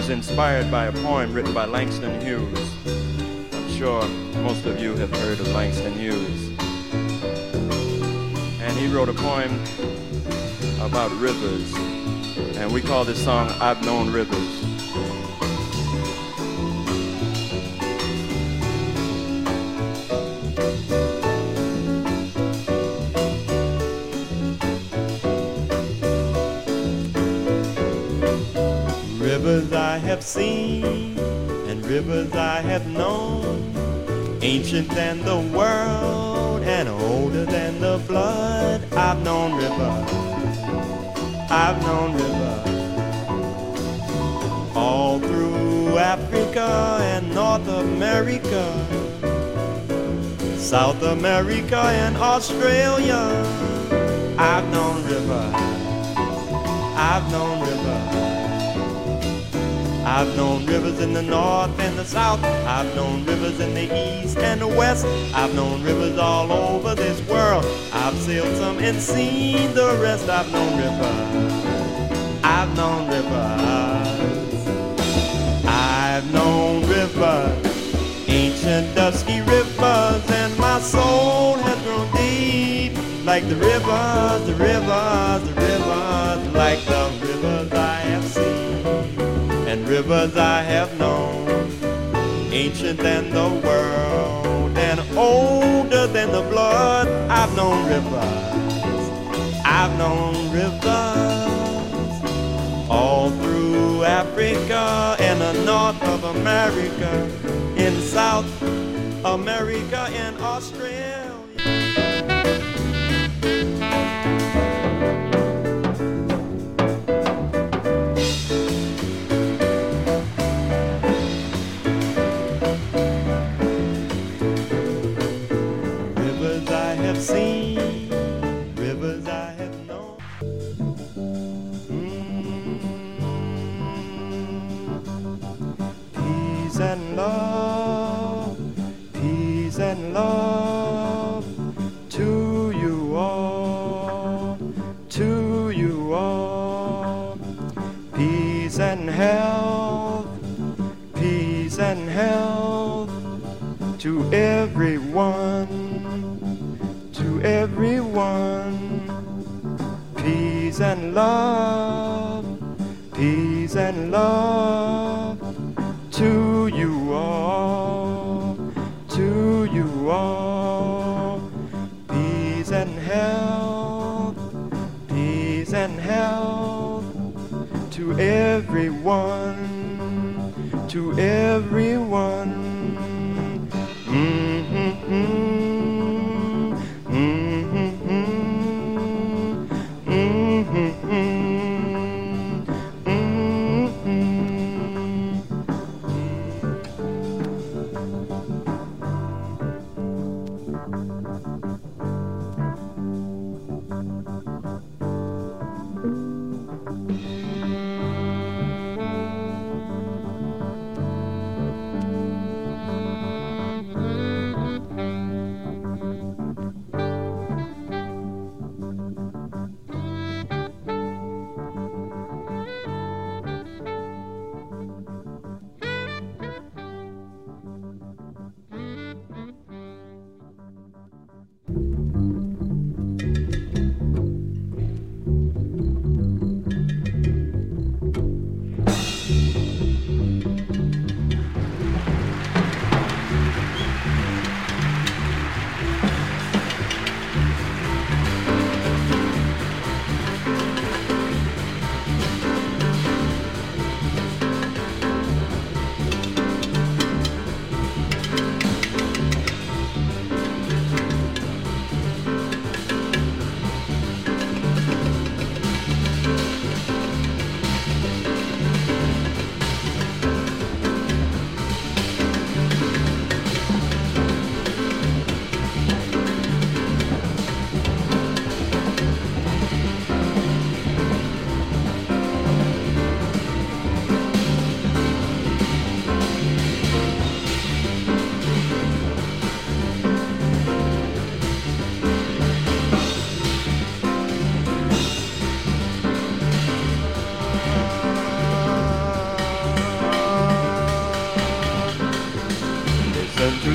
was inspired by a poem written by Langston Hughes. I'm sure most of you have heard of Langston Hughes. And he wrote a poem about rivers. And we call this song, I've Known Rivers. Rivers I have seen and rivers I have known, ancient than the world and older than the blood. I've known rivers, I've known rivers, all through Africa and North America, South America and Australia. I've known rivers, I've known rivers. I've known rivers in the north and the south. I've known rivers in the east and the west. I've known rivers all over this world. I've sailed some and seen the rest. I've known rivers, I've known rivers, I've known rivers, ancient dusky rivers, and my soul has grown deep like the rivers, the rivers, the rivers, like the rivers I have seen and rivers I have known, ancient than the world and older than the blood. I've known rivers, I've known rivers, all through Africa and the north of America, in South America and Australia. Seen, rivers I have known. Peace and love, peace and love to you all, to you all. Peace and health, peace and health to everyone. To everyone, peace and love, peace and love to you all, to you all. Peace and health, peace and health to everyone, to everyone.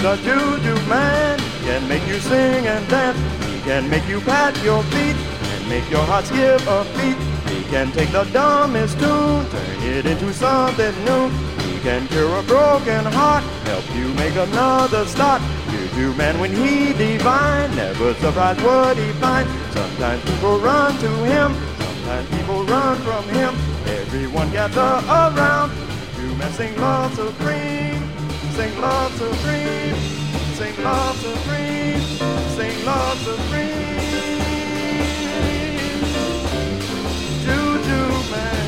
the juju man. He can make you sing and dance. He can make you pat your feet and make your heart skip a beat. He can take the dumbest tune, turn it into something new. He can cure a broken heart, help you make another start. Juju man when he divine, never surprised what he finds. Sometimes people run to him, sometimes people run from him. Everyone gather around. Juju man sing love supreme, sing love supreme, sing love supreme, sing love supreme. Juju man.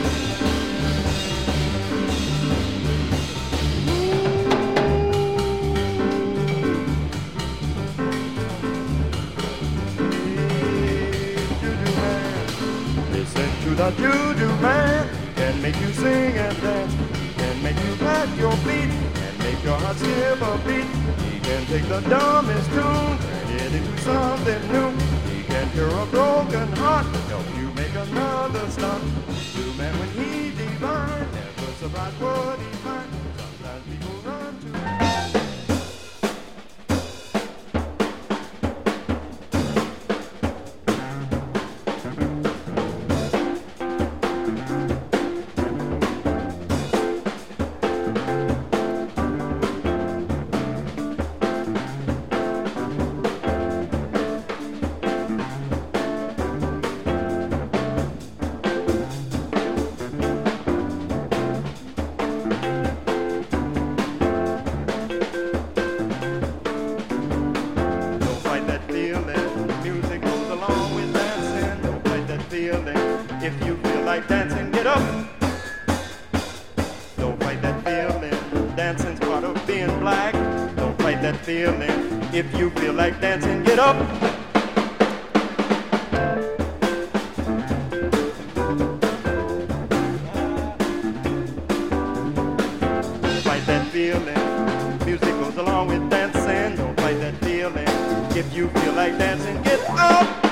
To the juju man, can make you sing and dance, can make you pat your feet, and make your heart skip a beat. He can take the dumbest tune, turn it into something new. He can cure a broken heart, help you make another start. Juju man when he divine, never surprised what he finds. Sometimes people run to him. If you feel like dancing, get up. Don't fight that feeling. Dancing's part of being black. Don't fight that feeling. If you feel like dancing, get up. Don't fight that feeling. Music goes along with dancing. Don't fight that feeling. If you feel like dancing, get up.